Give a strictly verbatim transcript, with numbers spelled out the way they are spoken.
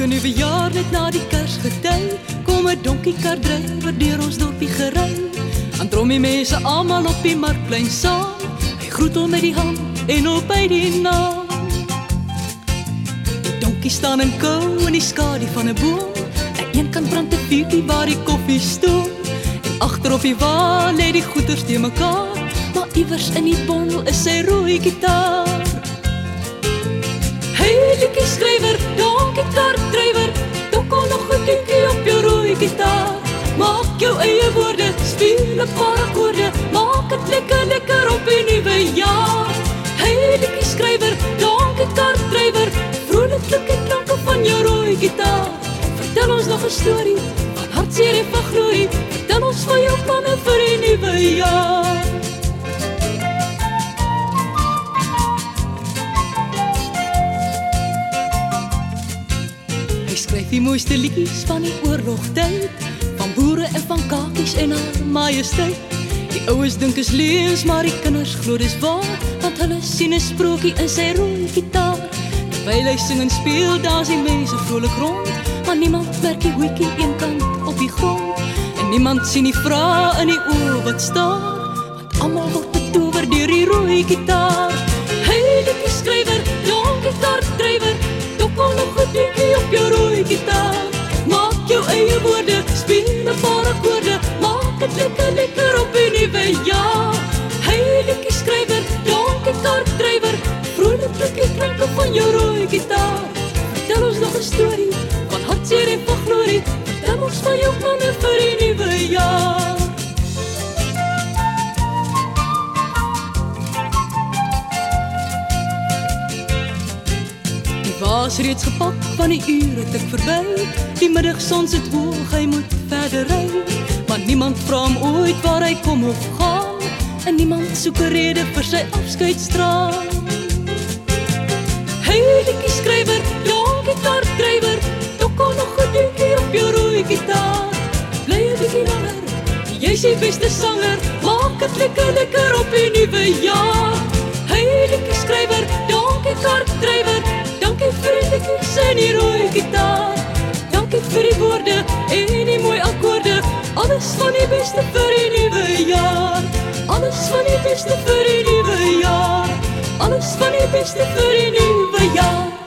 nuwe jaar net na die Kersgety, kom 'n donkiekardrywer deur ons dorpie gery. Dan drom die mense almal op die markplein saam, hy groet hom met die hand en op by die naam. Die donkie staan in kou in die skadu van 'n boom, aan een kant brand 'n vuurtjie waar die koffie stoom, en agter op die wa lê die goeders te mekaar, maar iewers in die bondel is sy rooi gitaar. Hey liedjie skrywer, donkie kartdrywer, tokkel nog 'n liedjie op jou rooi gitaar. Maak jou eie woorde, speel 'n paar akkoorde, maak dit lekker lekker op die nuwe jaar. Hey liedjie skrywer, donkie kartdrywer, vrolik klink die klanke van jou rooi gitaar. Vertel ons nog 'n storie van hartseer en van glorie, vertel ons van jou planne vir die nuwe jaar. Hy skryf die mooiste liedjies van die oorlogtyd, van boere en van kakies en haar majesteit. Die oues dink is leens, maar die kinders glo dis waar, want hulle sien 'n sprokie in sy rooi gitaar. Terwyl hy sing en speel, dans die mense vrolik rond, maar niemand merk die hoetjie eenkant op die grond, en niemand sien die vrae in die oë wat staar, want almal word betower deur die rooi gitaar. Hey liedjie skrywer, donkie kartdrywer, tokkel nog 'n liedjie op jou rooi gitaar. Maak jou eie woorde, speel 'n paar akkoorde, maak dit lekker lekker op die nuwe jaar. Hey liedjie skrywer, donkie kartdrywer, vrolik klink die klanke van jou rooi gitaar. Vertel ons nog 'n storie van hartseer en van glorie, vertel ons van jou planne vir die nuwe jaar. Die was reeds gepak, van die ure tik verby, die middagson sit hoog, hy moet verder ry, maar niemand vra hom ooit waar hy kom of gaan, en niemand soek 'n rede vir sy afskeidstraal. Hey liedjie skrywer, donkie kartdrywer, tokkel nog 'n liedjie op jou rooi gitaar. Bly 'n bietjie langer, jy's die beste sanger, maak dit lekker lekker op die nuwe jaar. Hey liedjie skrywer, donkie kartdrywer, dankie vir die liedjies en die rooi gitaar. Dankie vir die woorde en die mooi akkoorde, alles van die beste vir die nuwe jaar. Alles van die beste vir die nuwe jaar. Alles van die beste vir die nuwe jaar.